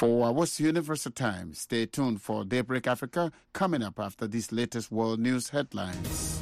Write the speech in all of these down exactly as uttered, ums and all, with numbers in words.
For What's Universal Time, stay tuned for Daybreak Africa coming up after these latest world news headlines.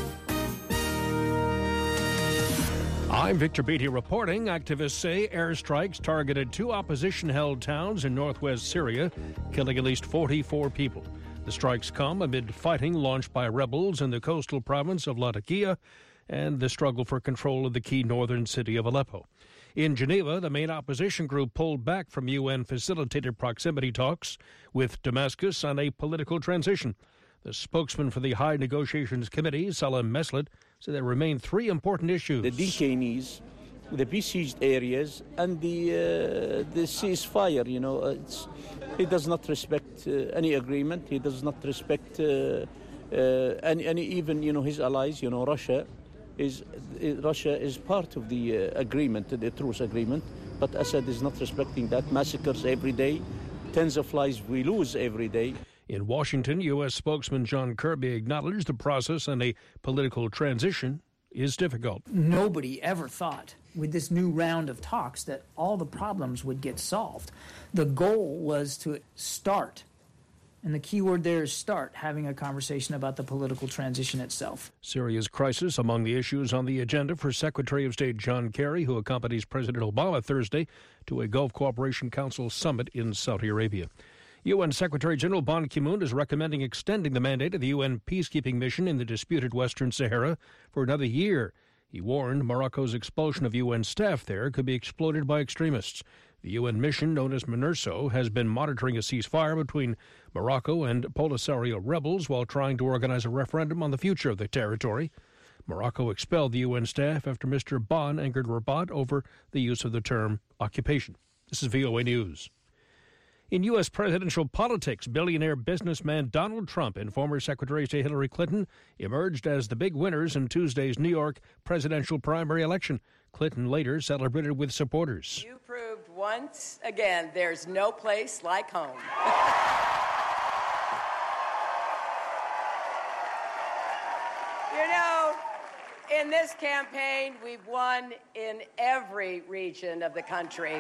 I'm Victor Beatty reporting. Activists say airstrikes targeted two opposition-held towns in northwest Syria, killing at least forty-four people. The strikes come amid fighting launched by rebels in the coastal province of Latakia and the struggle for control of the key northern city of Aleppo. In Geneva, the main opposition group pulled back from U N-facilitated proximity talks with Damascus on a political transition. The spokesman for the High Negotiations Committee, Salam Meslet, said there remain three important issues. The detainees, the besieged areas, and the uh, the ceasefire. You know, it's, he does not respect uh, any agreement. He does not respect uh, uh, any, any even you know his allies. You know, Russia is uh, Russia is part of the uh, agreement, the truce agreement. But Assad is not respecting that. Massacres every day, tens of lives we lose every day. In Washington, U S spokesman John Kirby acknowledged the process and a political transition is difficult. Nobody ever thought with this new round of talks that all the problems would get solved. The goal was to start, and the key word there is start, having a conversation about the political transition itself. Syria's crisis among the issues on the agenda for Secretary of State John Kerry, who accompanies President Obama Thursday to a Gulf Cooperation Council summit in Saudi Arabia. U N Secretary General Ban Ki-moon is recommending extending the mandate of the U N peacekeeping mission in the disputed Western Sahara for another year. He warned Morocco's expulsion of U N staff there could be exploited by extremists. The U N mission, known as MINURSO, has been monitoring a ceasefire between Morocco and Polisario rebels while trying to organize a referendum on the future of the territory. Morocco expelled the U N staff after Mister Ban angered Rabat over the use of the term occupation. This is V O A News. In U S presidential politics, billionaire businessman Donald Trump and former Secretary of State Hillary Clinton emerged as the big winners in Tuesday's New York presidential primary election. Clinton later celebrated with supporters. You proved once again there's no place like home. You know, in this campaign, we've won in every region of the country.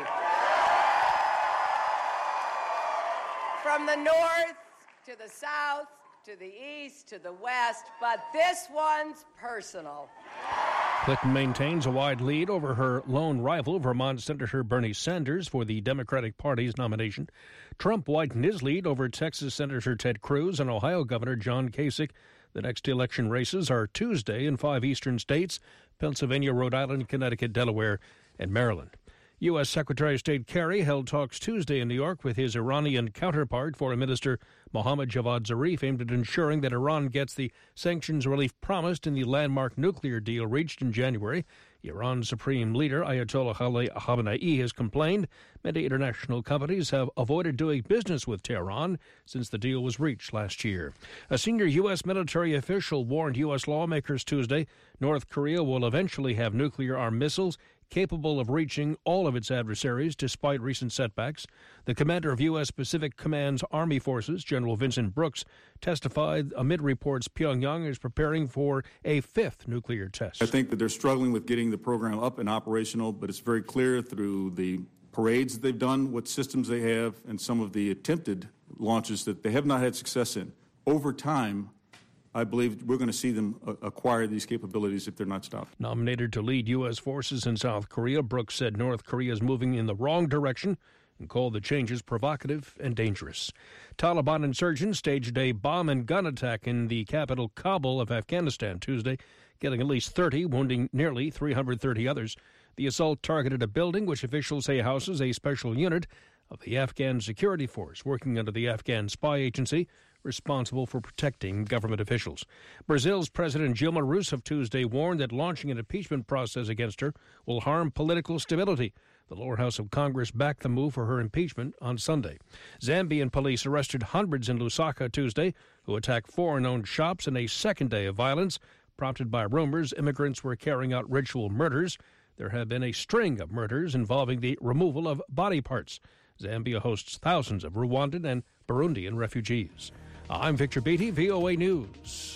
From the north to the south, to the east, to the west, but this one's personal. Clinton maintains a wide lead over her lone rival, Vermont Senator Bernie Sanders, for the Democratic Party's nomination. Trump widened his lead over Texas Senator Ted Cruz and Ohio Governor John Kasich. The next election races are Tuesday in five eastern states: Pennsylvania, Rhode Island, Connecticut, Delaware, and Maryland. U S Secretary of State Kerry held talks Tuesday in New York with his Iranian counterpart, Foreign Minister Mohammad Javad Zarif, aimed at ensuring that Iran gets the sanctions relief promised in the landmark nuclear deal reached in January. Iran's supreme leader, Ayatollah Ali Khamenei, has complained many international companies have avoided doing business with Tehran since the deal was reached last year. A senior U S military official warned U S lawmakers Tuesday North Korea will eventually have nuclear-armed missiles capable of reaching all of its adversaries despite recent setbacks. The commander of U S. Pacific Command's Army Forces, General Vincent Brooks, testified amid reports Pyongyang is preparing for a fifth nuclear test. I think that they're struggling with getting the program up and operational, but it's very clear through the parades that they've done, what systems they have, and some of the attempted launches that they have not had success in. Over time, I believe we're going to see them acquire these capabilities if they're not stopped. Nominated to lead U S forces in South Korea, Brooks said North Korea is moving in the wrong direction and called the changes provocative and dangerous. Taliban insurgents staged a bomb and gun attack in the capital Kabul of Afghanistan Tuesday, killing at least thirty, wounding nearly three hundred thirty others. The assault targeted a building which officials say houses a special unit of the Afghan security force working under the Afghan spy agency responsible for protecting government officials. Brazil's President Dilma Rousseff Tuesday warned that launching an impeachment process against her will harm political stability. The lower house of Congress backed the move for her impeachment on Sunday. Zambian police arrested hundreds in Lusaka Tuesday who attacked foreign-owned shops in a second day of violence. Prompted by rumors immigrants were carrying out ritual murders, there have been a string of murders involving the removal of body parts. Zambia hosts thousands of Rwandan and Burundian refugees. I'm Victor Beatty, V O A News.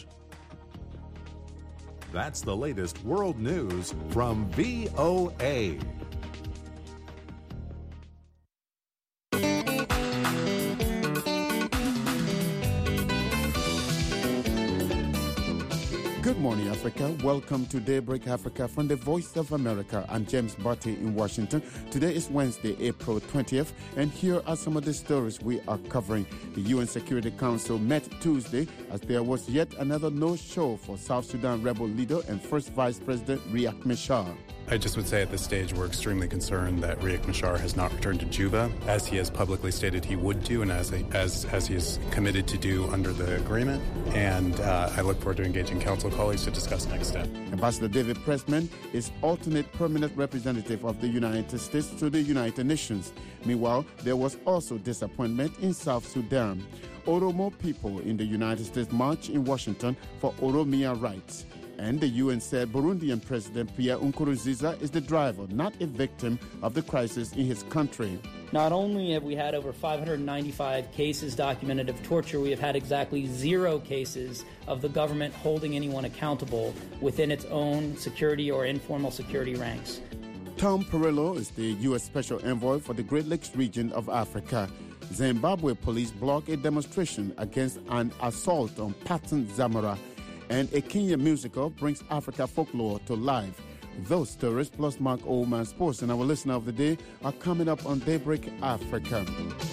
That's the latest world news from V O A. Good morning, Africa. Welcome to Daybreak Africa from the Voice of America. I'm James Barty in Washington. Today is Wednesday, April twentieth, and here are some of the stories we are covering. The U N Security Council met Tuesday as there was yet another no-show for South Sudan rebel leader and first Vice President Riek Machar. I just would say at this stage we're extremely concerned that Riek Machar has not returned to Juba, as he has publicly stated he would do and as as, as he is committed to do under the agreement. And uh, I look forward to engaging council colleagues to discuss next steps. Ambassador David Pressman is alternate permanent representative of the United States to the United Nations. Meanwhile, there was also disappointment in South Sudan. Oromo people in the United States march in Washington for Oromia rights. And the U N said Burundian President Pierre Nkurunziza is the driver, not a victim of the crisis in his country. Not only have we had over five hundred ninety-five cases documented of torture, we have had exactly zero cases of the government holding anyone accountable within its own security or informal security ranks. Tom Perello is the U S Special Envoy for the Great Lakes region of Africa. Zimbabwe police block a demonstration against an assault on Patton Zamora. And a Kenya musical brings Africa folklore to life. Those stories, plus Mark Oldman Sports and our listener of the day, are coming up on Daybreak Africa.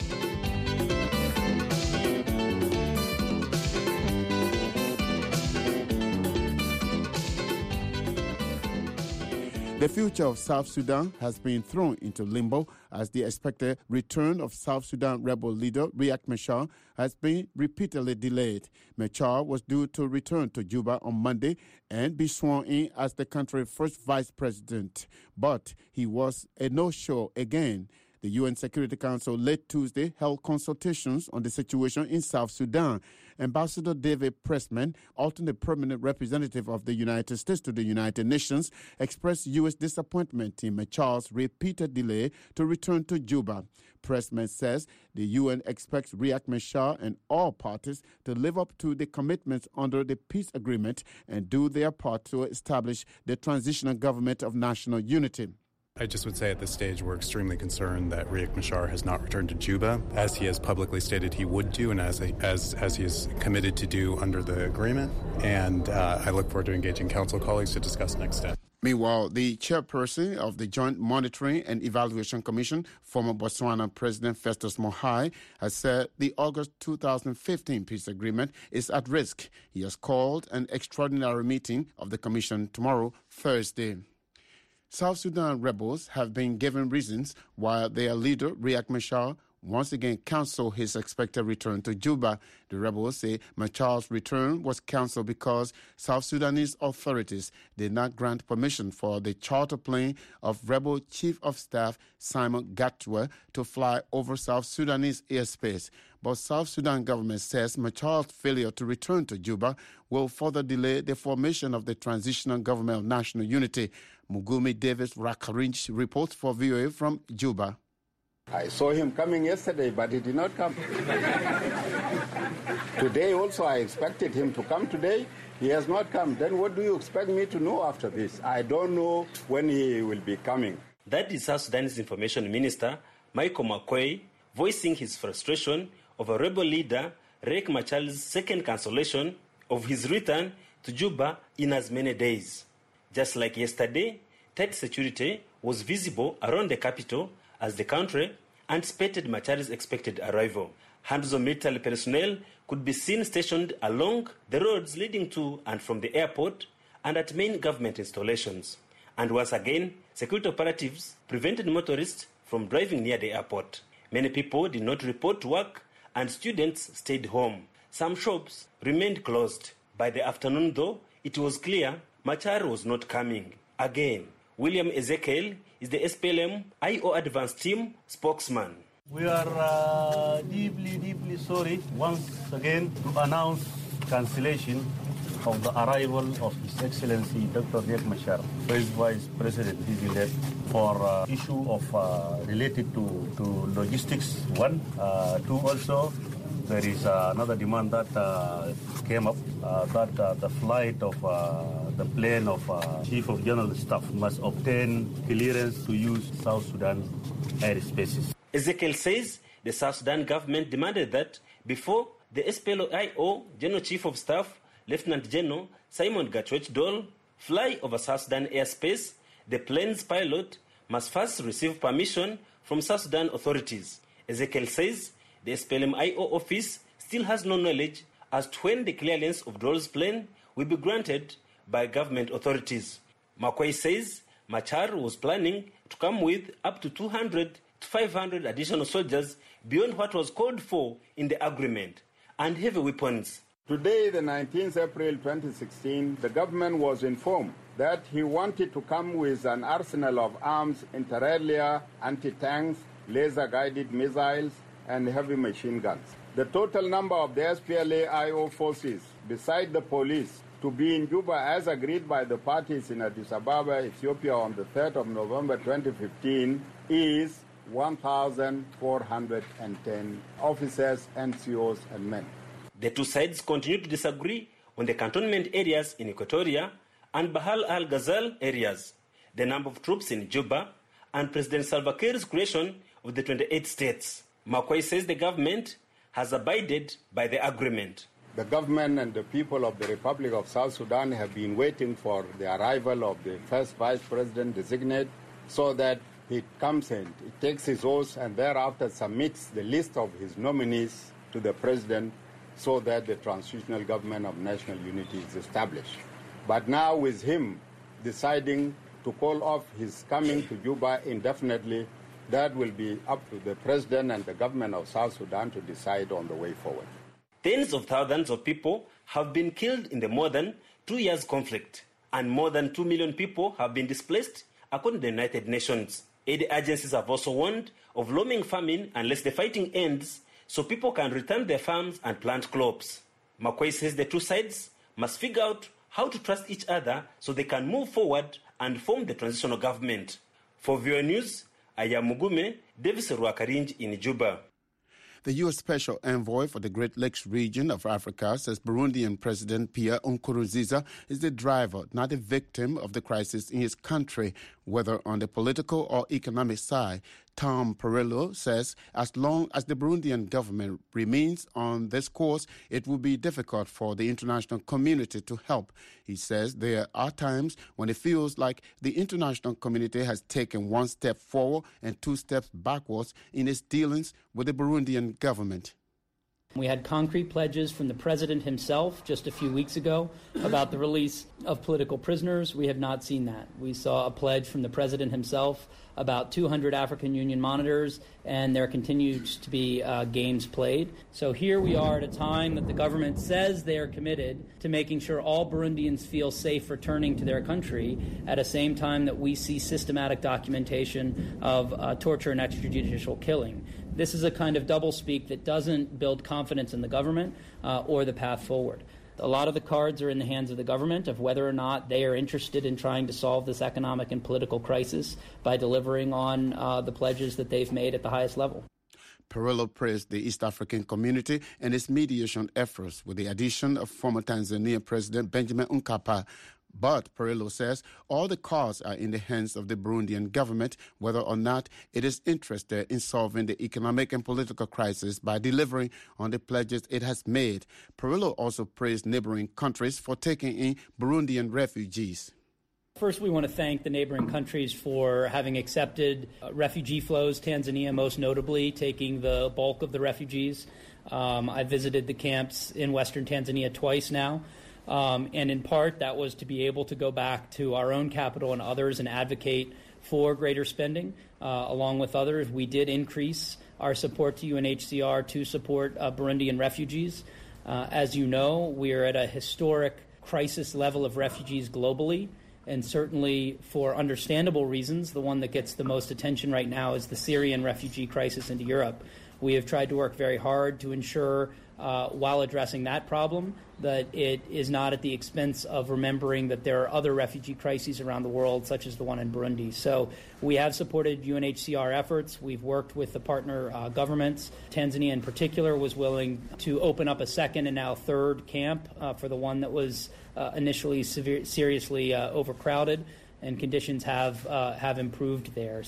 The future of South Sudan has been thrown into limbo as the expected return of South Sudan rebel leader Riek Machar has been repeatedly delayed. Machar was due to return to Juba on Monday and be sworn in as the country's first vice president, but he was a no-show again. The U N Security Council late Tuesday held consultations on the situation in South Sudan. Ambassador David Pressman, alternate permanent representative of the United States to the United Nations, expressed U S disappointment in Machar's repeated delay to return to Juba. Pressman says the U N expects Riek Machar and all parties to live up to the commitments under the peace agreement and do their part to establish the transitional government of national unity. I just would say at this stage we're extremely concerned that Riek Machar has not returned to Juba, as he has publicly stated he would do and as as, as he is committed to do under the agreement. And uh, I look forward to engaging council colleagues to discuss next steps. Meanwhile, the chairperson of the Joint Monitoring and Evaluation Commission, former Botswana President Festus Mogae, has said the August two thousand fifteen peace agreement is at risk. He has called an extraordinary meeting of the commission tomorrow, Thursday. South Sudan rebels have been given reasons why their leader, Riek Machar, once again canceled his expected return to Juba. The rebels say Machar's return was canceled because South Sudanese authorities did not grant permission for the charter plane of rebel Chief of Staff Simon Gatwa to fly over South Sudanese airspace. But South Sudan government says Machar's failure to return to Juba will further delay the formation of the transitional government of national unity. Mugumi Davis Rakarinch reports for V O A from Juba. I saw him coming yesterday, but he did not come. Today also I expected him to come today. He has not come. Then what do you expect me to know after this? I don't know when he will be coming. That is South Sudan's Information Minister, Michael Makwei, voicing his frustration over rebel leader Riek Machar's second cancellation of his return to Juba in as many days. Just like yesterday, tight security was visible around the capital as the country anticipated Machar's expected arrival. Hundreds of military personnel could be seen stationed along the roads leading to and from the airport and at main government installations. And once again, security operatives prevented motorists from driving near the airport. Many people did not report to work and students stayed home. Some shops remained closed. By the afternoon, though, it was clear Machar was not coming. Again, William Ezekiel is the S P L M I O Advanced Team spokesman. We are uh, deeply, deeply sorry once again to announce cancellation of the arrival of His Excellency Doctor Riek Machar, First Vice President Dizilek, for uh, issue of uh, related to, to logistics, one. Uh, two, also, there is uh, another demand that uh, came up, uh, that uh, the flight of uh, the plane of uh, Chief of General Staff must obtain clearance to use South Sudan airspaces. Ezekiel says the South Sudan government demanded that before the S P L I O General Chief of Staff Lieutenant General Simon Gatwech Dole fly over South Sudan airspace, the plane's pilot must first receive permission from South Sudan authorities. Ezekiel says the S P L M I O office still has no knowledge as to when the clearance of Dole's plane will be granted by government authorities. Makwei says Machar was planning to come with up to two hundred to five hundred additional soldiers beyond what was called for in the agreement, and heavy weapons. Today, the nineteenth of April twenty sixteen, the government was informed that he wanted to come with an arsenal of arms, inter alia, anti-tanks, laser-guided missiles, and heavy machine guns. The total number of the S P L A I O forces, beside the police, to be in Juba as agreed by the parties in Addis Ababa, Ethiopia on the third of November twenty fifteen is one thousand four hundred ten officers, N C Os, and men. The two sides continue to disagree on the cantonment areas in Equatoria and Bahal al-Ghazal areas, the number of troops in Juba, and President Salva Kiir's creation of the twenty-eight states. Makwei says the government has abided by the agreement. The government and the people of the Republic of South Sudan have been waiting for the arrival of the first vice president designate so that he comes in, he takes his oath, and thereafter submits the list of his nominees to the president so that the transitional government of national unity is established. But now with him deciding to call off his coming to Juba indefinitely, that will be up to the president and the government of South Sudan to decide on the way forward. Tens of thousands of people have been killed in the more than two years conflict, and more than two million people have been displaced, according to the United Nations. Aid agencies have also warned of looming famine unless the fighting ends, so people can return their farms and plant crops. Makwei says the two sides must figure out how to trust each other so they can move forward and form the transitional government. For V O A News, I am Mugume Davis Ruakarinj in Juba. The U S Special Envoy for the Great Lakes region of Africa says Burundian President Pierre Nkurunziza is the driver, not a victim of the crisis in his country, whether on the political or economic side. Tom Perello says as long as the Burundian government remains on this course, it will be difficult for the international community to help. He says there are times when it feels like the international community has taken one step forward and two steps backwards in its dealings with the Burundian government. We had concrete pledges from the president himself just a few weeks ago about the release of political prisoners. We have not seen that. We saw a pledge from the president himself about two hundred African Union monitors, and there continues to be uh, games played. So here we are at a time that the government says they are committed to making sure all Burundians feel safe returning to their country, at the same time that we see systematic documentation of uh, torture and extrajudicial killing. This is a kind of doublespeak that doesn't build confidence in the government uh, or the path forward. A lot of the cards are in the hands of the government of whether or not they are interested in trying to solve this economic and political crisis by delivering on uh, the pledges that they've made at the highest level. Perello praised the East African community and its mediation efforts with the addition of former Tanzania President Benjamin Mkapa. But Perello says all the cards are in the hands of the Burundian government, whether or not it is interested in solving the economic and political crisis by delivering on the pledges it has made. Perello also praised neighboring countries for taking in Burundian refugees. First, we want to thank the neighboring countries for having accepted uh, refugee flows, Tanzania most notably taking the bulk of the refugees. Um, I visited the camps in western Tanzania twice now. Um, and in part, that was to be able to go back to our own capital and others and advocate for greater spending. Uh, along with others, we did increase our support to U N H C R to support uh, Burundian refugees. Uh, as you know, we are at a historic crisis level of refugees globally. And certainly, for understandable reasons, the one that gets the most attention right now is the Syrian refugee crisis into Europe. We have tried to work very hard to ensure, uh, while addressing that problem, that it is not at the expense of remembering that there are other refugee crises around the world, such as the one in Burundi. So we have supported U N H C R efforts. We've worked with the partner uh, governments. Tanzania in particular was willing to open up a second and now third camp uh, for the one that was uh, initially severe, seriously uh, overcrowded, and conditions have, uh, have improved there.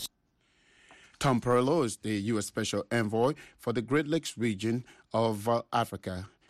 Tom Perello is the U S Special Envoy for the Great Lakes region of uh, Africa.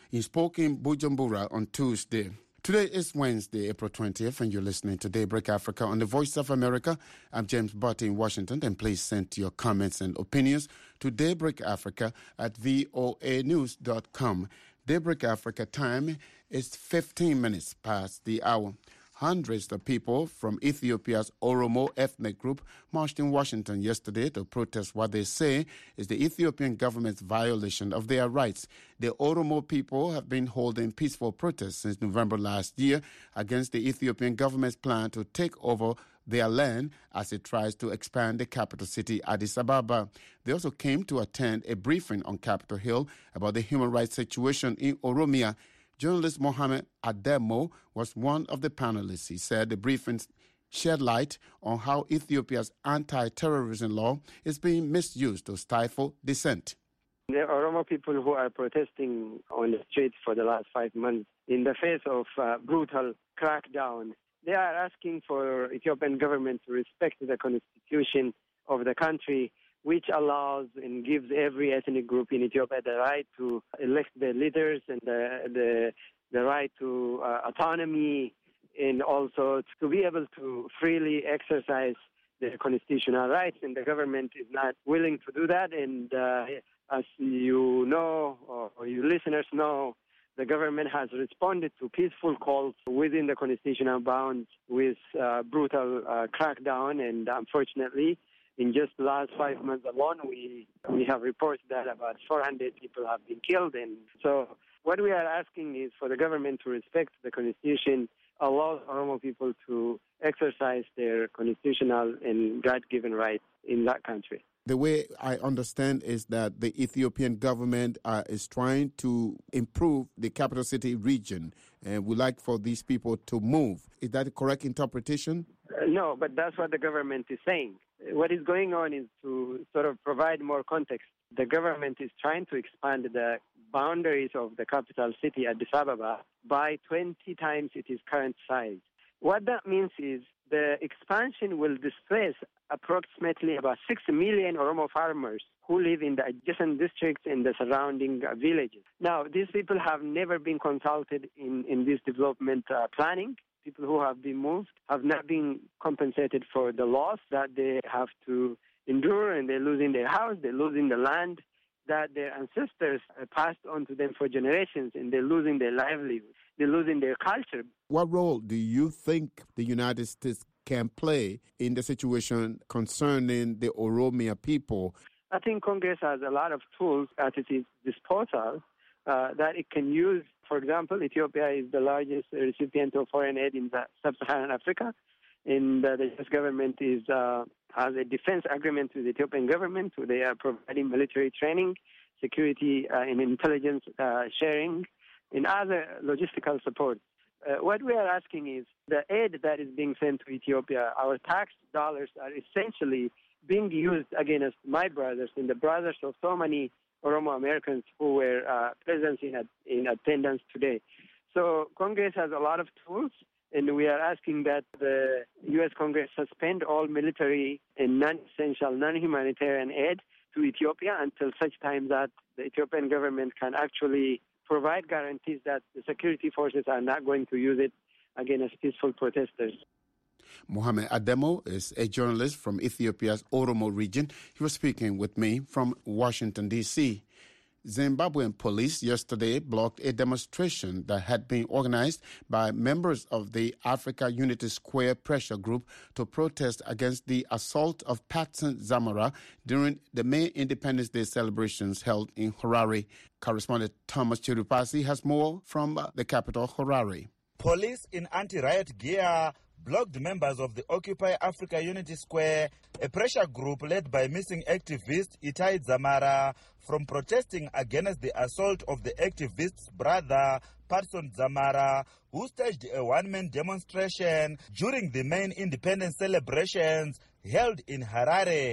He spoke in Bujumbura on Tuesday. Today is Wednesday, April twentieth, and you're listening to Daybreak Africa on the Voice of America. I'm James Butt in Washington, and please send your comments and opinions to Daybreak Africa at voa news dot com. Daybreak Africa time is fifteen minutes past the hour. Hundreds of people from Ethiopia's Oromo ethnic group marched in Washington yesterday to protest what they say is the Ethiopian government's violation of their rights. The Oromo people have been holding peaceful protests since November last year against the Ethiopian government's plan to take over their land as it tries to expand the capital city, Addis Ababa. They also came to attend a briefing on Capitol Hill about the human rights situation in Oromia. Journalist Mohammed Ademo was one of the panelists. He said the briefing shed light on how Ethiopia's anti-terrorism law is being misused to stifle dissent. The Oromo people who are protesting on the streets for the last five months in the face of uh, brutal crackdown, they are asking for Ethiopian government to respect the constitution of the country, which allows and gives every ethnic group in Ethiopia the right to elect their leaders and the the, the right to uh, autonomy, and also to be able to freely exercise their constitutional rights. And the government is not willing to do that. And uh, as you know, or, or you listeners know, the government has responded to peaceful calls within the constitutional bounds with uh, brutal uh, crackdown, and unfortunately, in just the last five months alone, we we have reports that about four hundred people have been killed. And so what we are asking is for the government to respect the Constitution, allow Oromo people to exercise their constitutional and God-given rights in that country. The way I understand is that the Ethiopian government uh, is trying to improve the capital city region and would like for these people to move. Is that a correct interpretation? Uh, no, but that's what the government is saying. What is going on is to sort of provide more context. The government is trying to expand the boundaries of the capital city, Addis Ababa, by twenty times its current size. What that means is the expansion will displace approximately about six million Oromo farmers who live in the adjacent districts and the surrounding uh, villages. Now, these people have never been consulted in, in this development uh, planning. People who have been moved have not been compensated for the loss that they have to endure, and they're losing their house, they're losing the land that their ancestors passed on to them for generations, and they're losing their livelihood, they're losing their culture. What role do you think the United States can play in the situation concerning the Oromia people? I think Congress has a lot of tools at its disposal uh, that it can use. For example, Ethiopia is the largest recipient of foreign aid in sub-Saharan Africa, and uh, the U S government is uh, has a defense agreement with the Ethiopian government. They are providing military training, security uh, and intelligence uh, sharing, and other logistical support. Uh, what we are asking is the aid that is being sent to Ethiopia, our tax dollars are essentially being used against my brothers and the brothers of so many Oromo Americans who were uh, present in, in attendance today. So Congress has a lot of tools, and we are asking that the U S Congress suspend all military and non-essential, non-humanitarian aid to Ethiopia until such time that the Ethiopian government can actually provide guarantees that the security forces are not going to use it against peaceful protesters. Mohammed Ademo is a journalist from Ethiopia's Oromo region. He was speaking with me from Washington, D C Zimbabwean police yesterday blocked a demonstration that had been organized by members of the Africa Unity Square pressure group to protest against the assault of Patson Zamara during the May Independence Day celebrations held in Harare. Correspondent Thomas Chirupasi has more from the capital, Harare. Police in anti-riot gear blocked members of the Occupy Africa Unity Square, a pressure group led by missing activist Itai Zamara, from protesting against the assault of the activist's brother, Patson Zamara, who staged a one-man demonstration during the main independence celebrations held in Harare.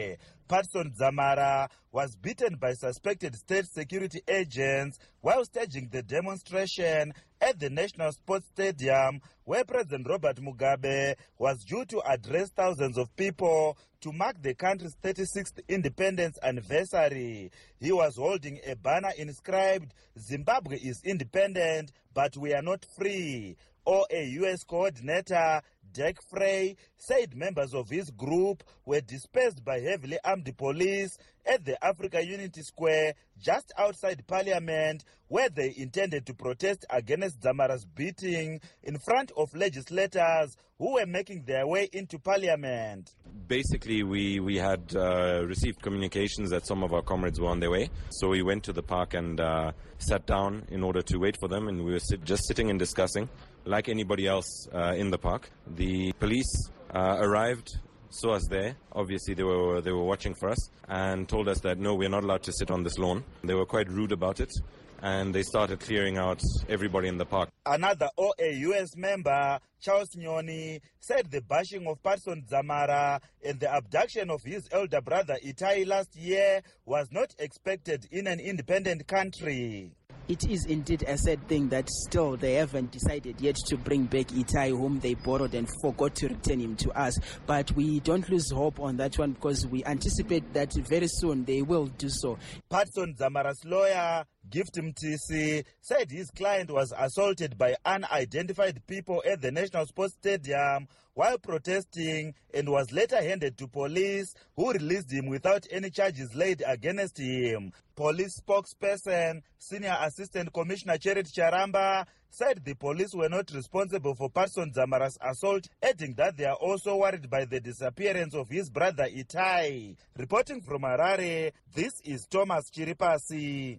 Patson Dzamara was beaten by suspected state security agents while staging the demonstration at the National Sports Stadium, where President Robert Mugabe was due to address thousands of people to mark the country's thirty-sixth independence anniversary. He was holding a banner inscribed, "Zimbabwe is independent, but we are not free." O A U S coordinator Dirk Frey said members of his group were dispersed by heavily armed police at the Africa Unity Square just outside Parliament, where they intended to protest against Dzamara's beating in front of legislators who were making their way into Parliament. Basically, we, we had uh, received communications that some of our comrades were on their way, so we went to the park and uh, sat down in order to wait for them, and we were sit- just sitting and discussing like anybody else uh, in the park. The police uh, arrived, saw us there. Obviously, they were they were watching for us and told us that, no, we're not allowed to sit on this lawn. They were quite rude about it, and they started clearing out everybody in the park. Another O A U S member, Charles Nyoni, said the bashing of Patson Dzamara and the abduction of his elder brother Itai last year was not expected in an independent country. It is indeed a sad thing that still they haven't decided yet to bring back Itai, whom they borrowed and forgot to return him to us. But we don't lose hope on that one, because we anticipate that very soon they will do so. Patson Dzamara's lawyer, Gift Mtisi, said his client was assaulted by unidentified people at the National Sports Stadium while protesting, and was later handed to police, who released him without any charges laid against him. Police spokesperson, Senior Assistant Commissioner Cherit Charamba, said the police were not responsible for Patson Dzamara's assault, adding that they are also worried by the disappearance of his brother Itai. Reporting from Harare, this is Thomas Chiripasi.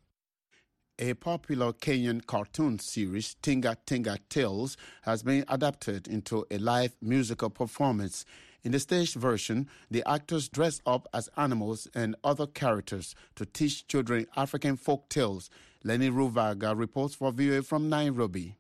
A popular Kenyan cartoon series, Tinga Tinga Tales, has been adapted into a live musical performance. In the stage version, the actors dress up as animals and other characters to teach children African folk tales. Lenny Ruvaga reports for V O A from Nairobi.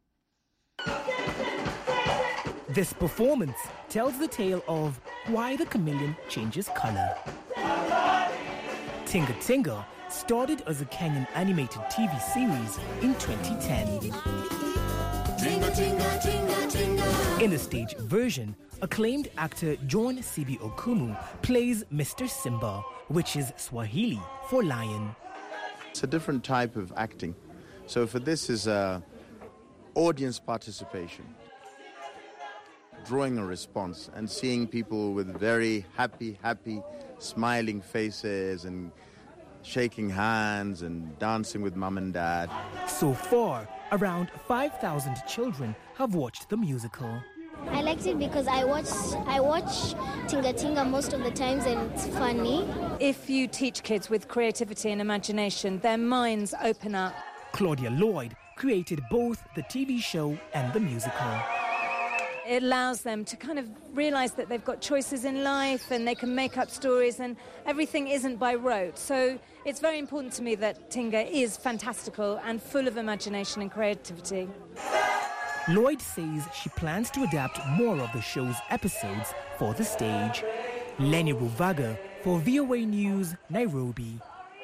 This performance tells the tale of why the chameleon changes color. Tinga Tinga started as a Kenyan animated T V series in twenty ten. Tinga, tinga, tinga, tinga. In the stage version, acclaimed actor John Sibi Okumu plays Mister Simba, which is Swahili for lion. It's a different type of acting. So for this is uh, audience participation, drawing a response and seeing people with very happy, happy, smiling faces and shaking hands and dancing with mum and dad. So far, around five thousand children have watched the musical. I liked it because I watch I watch Tinga Tinga most of the times, and it's funny. If you teach kids with creativity and imagination, their minds open up. Claudia Lloyd created both the T V show and the musical. It allows them to kind of realise that they've got choices in life and they can make up stories, and everything isn't by rote. So it's very important to me that Tinga is fantastical and full of imagination and creativity. Lloyd says she plans to adapt more of the show's episodes for the stage. Lenny Ruvaga for V O A News, Nairobi.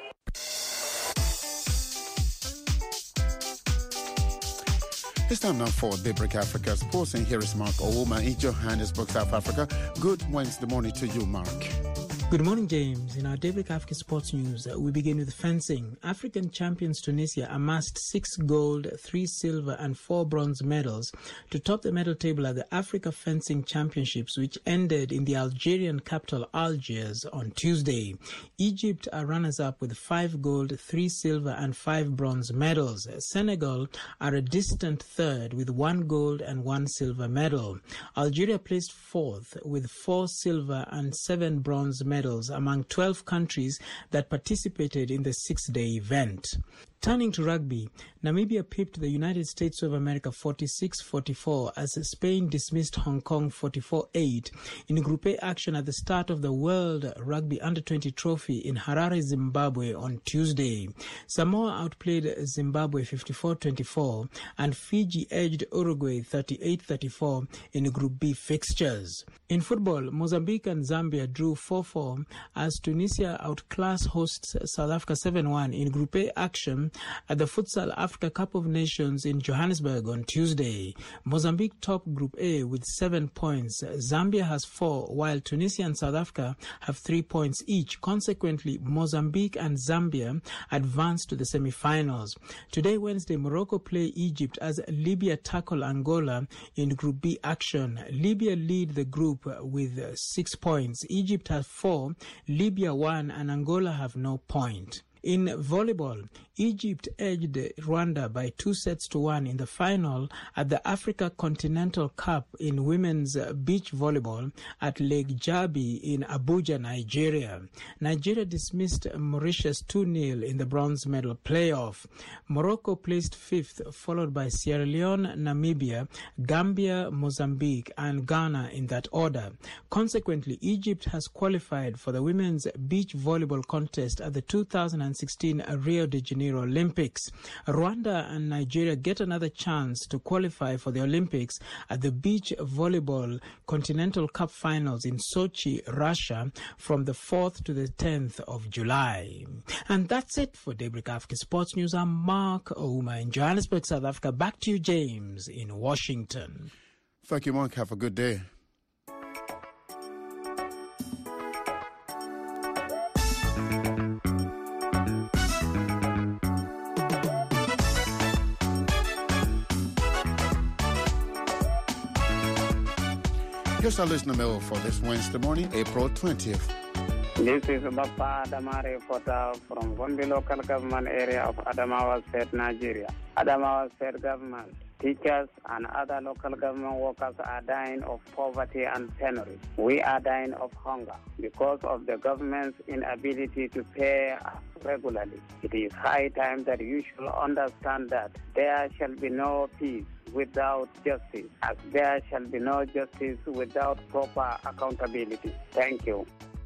It's time now for Daybreak Africa Sports, and here is Mark Owoma in Johannesburg, South Africa. Good Wednesday morning to you, Mark. Good morning, James. In our Daybreak Africa Sports News, we begin with fencing. African champions Tunisia amassed six gold, three silver and four bronze medals to top the medal table at the Africa Fencing Championships, which ended in the Algerian capital Algiers on Tuesday. Egypt are runners-up with five gold, three silver and five bronze medals. Senegal are a distant third with one gold and one silver medal. Algeria placed fourth with four silver and seven bronze medals among twelve countries that participated in the six-day event. Turning to rugby, Namibia pipped the United States of America forty-six forty-four as Spain dismissed Hong Kong forty-four eight in Group A action at the start of the World Rugby Under twenty Trophy in Harare, Zimbabwe on Tuesday. Samoa outplayed Zimbabwe fifty-four twenty-four and Fiji edged Uruguay thirty-eight thirty-four in Group B fixtures. In football, Mozambique and Zambia drew four four as Tunisia outclassed hosts South Africa seven one in Group A action at the Futsal Africa Cup of Nations in Johannesburg on Tuesday. Mozambique topped Group A with seven points. Zambia has four, while Tunisia and South Africa have three points each. Consequently, Mozambique and Zambia advanced to the semi-finals. Today, Wednesday, Morocco play Egypt as Libya tackle Angola in Group B action. Libya lead the group with six points. Egypt has four, Libya one, and Angola have no point. In volleyball, Egypt edged Rwanda by two sets to one in the final at the Africa Continental Cup in women's beach volleyball at Lake Jabi in Abuja, Nigeria. Nigeria dismissed Mauritius two nil in the bronze medal playoff. Morocco placed fifth, followed by Sierra Leone, Namibia, Gambia, Mozambique, and Ghana in that order. Consequently, Egypt has qualified for the women's beach volleyball contest at the two thousand sixteen Rio de Janeiro Olympics. Rwanda and Nigeria get another chance to qualify for the Olympics at the Beach Volleyball Continental Cup Finals in Sochi, Russia, from the fourth to the tenth of July. And that's it for Daybreak Africa Sports News. I'm Mark Ouma in Johannesburg, South Africa. Back to you, James, in Washington. Thank you, Mark. Have a good day. Here's our listener mail for this Wednesday morning, April twentieth. This is Bappa Adama reporter from Gombe local government area of Adamawa State, Nigeria. Adamawa State government, teachers and other local government workers are dying of poverty and penury. We are dying of hunger because of the government's inability to pay us regularly. It is high time that you should understand that there shall be no peace without justice, as there shall be no justice without proper accountability. Thank you.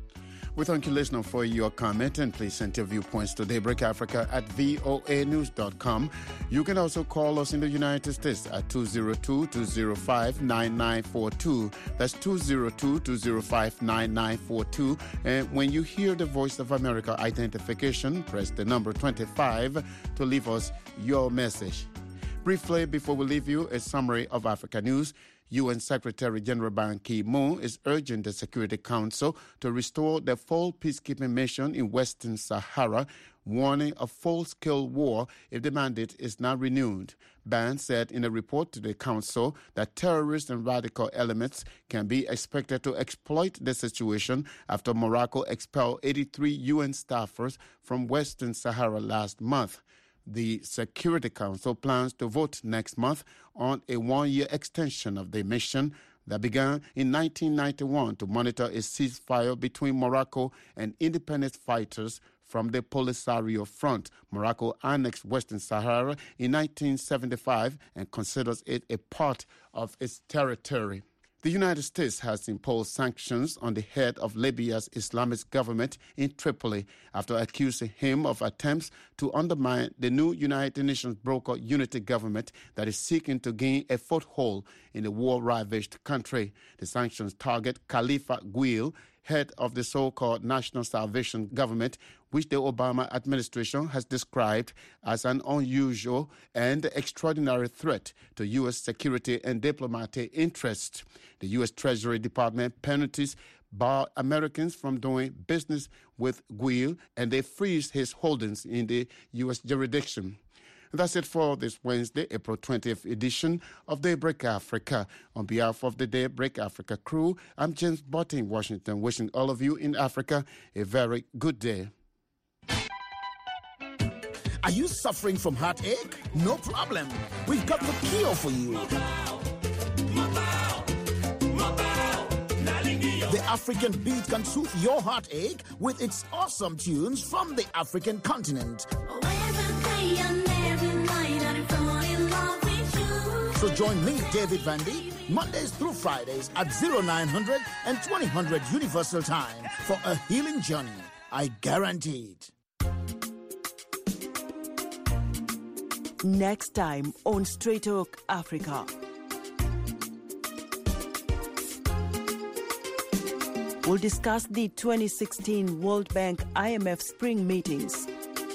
We thank you, listener, for your comment, and please send your viewpoints to Daybreak Africa at v o a news dot com. You can also call us in the United States at two oh two, two oh five, nine nine four two. That's two oh two, two oh five, nine nine four two. And when you hear the Voice of America identification, press the number twenty-five to leave us your message. Briefly, before we leave you, a summary of Africa news. U N Secretary General Ban Ki-moon is urging the Security Council to restore the full peacekeeping mission in Western Sahara, warning of full-scale war if the mandate is not renewed. Ban said in a report to the Council that terrorist and radical elements can be expected to exploit the situation after Morocco expelled eighty-three U N staffers from Western Sahara last month. The Security Council plans to vote next month on a one-year extension of the mission that began in nineteen ninety-one to monitor a ceasefire between Morocco and independence fighters from the Polisario Front. Morocco annexed Western Sahara in nineteen seventy-five and considers it a part of its territory. The United States has imposed sanctions on the head of Libya's Islamist government in Tripoli after accusing him of attempts to undermine the new United Nations brokered unity government that is seeking to gain a foothold in the war-ravaged country. The sanctions target Khalifa Guil, head of the so-called National Salvation Government, which the Obama administration has described as an unusual and extraordinary threat to U S security and diplomatic interests. The U S Treasury Department penalties bar Americans from doing business with Guil, and they freeze his holdings in the U S jurisdiction. That's it for this Wednesday, April twentieth edition of Daybreak Africa. On behalf of the Daybreak Africa crew, I'm James Botte in Washington, wishing all of you in Africa a very good day. Are you suffering from heartache? No problem. We've got the cure for you. The African beat can soothe your heartache with its awesome tunes from the African continent. So join me, David Vandy, Mondays through Fridays at oh nine hundred and twenty hundred Universal Time for a healing journey. I guarantee it. Next time on Straight Talk Africa. We'll discuss the twenty sixteen World Bank I M F spring meetings.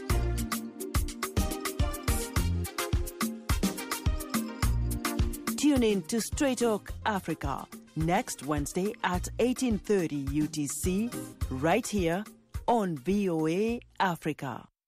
Tune in to Straight Talk Africa next Wednesday at eighteen thirty U T C, right here on V O A Africa.